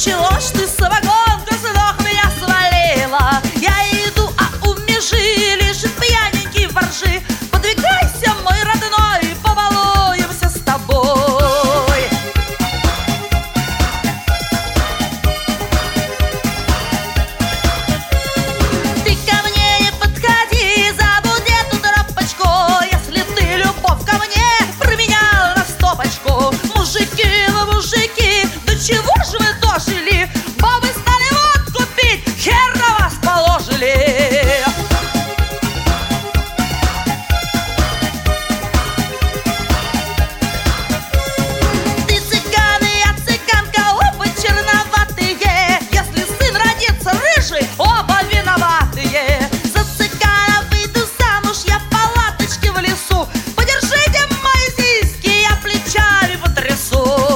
чего ж ты самогонку с ног меня свалила? Я иду, а у межи лежит пьяненький воржи. Подвигайся, мой родной, побалуемся с тобой. Ты ко мне не подходи, забудь эту тропочку. Если ты любовь ко мне променял на стопочку. Мужики, ну мужики, до чего же вы дожили? Бабы стали водку пить, хер на вас положили. Ты цыган, и я цыганка, оба черноватые. Если сын родится рыжий, оба виноватые. За цыгана выйду замуж, я в палаточке в лесу. Подержите мои сиськи, я плечами потрясу.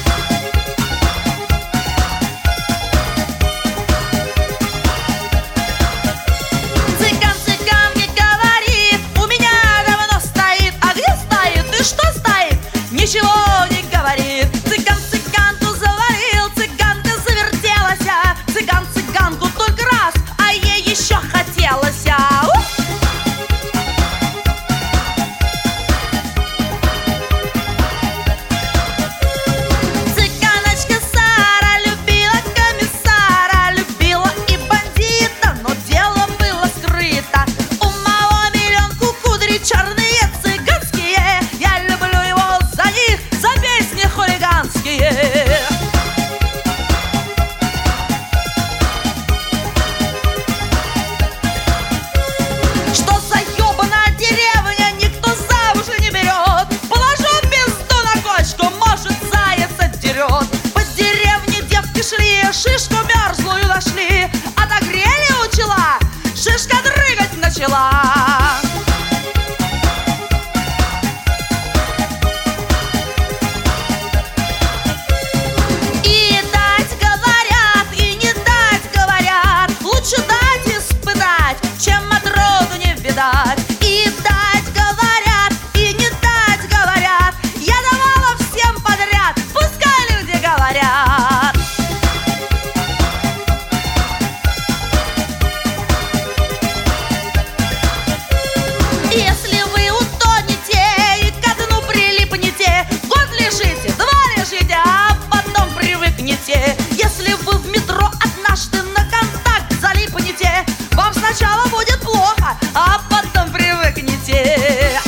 Цыган цыганке говорит, у меня давно стоит. А где стоит и что стоит? Ничего не говорит. Цыган цыганку заварил, цыганка завертелась. Цыган цыганку только раз, а ей еще хотелось. Цыганочка Сара любила комиссара, любила и бандита, но дело было скрыто. У моего миллионку кудри черные цыганские. Я люблю его за них, за песни хулиганские. Что за ёбаная деревня, никто замуж не берет. Положу пизду на кочку, может заяц отдерет. По деревне девки шли, шишку мерзлую нашли. Отогрели у чела, шишка дрыгать начала. И дать говорят, и не дать говорят. Лучше дать испытать, чем отроду не видать. И дать говорят, и не дать говорят. Я давала всем подряд, пускай люди говорят. Если вы утонете и ко дну прилипнете, год лежите, два лежите, а потом привыкнете. Если вы в метро однажды на контакт залипнете, вам сначала будет плохо, а потом привыкнете.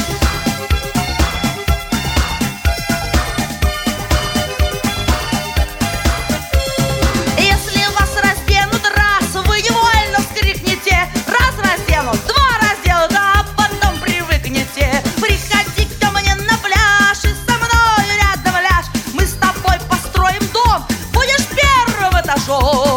Если вас разденут раз, вы невольно вскрикнете. Раз разденут, два разденут, а потом привыкнете. Приходи ко мне на пляж и со мною рядом ляжь. Мы с тобой построим дом, будешь первым этажом.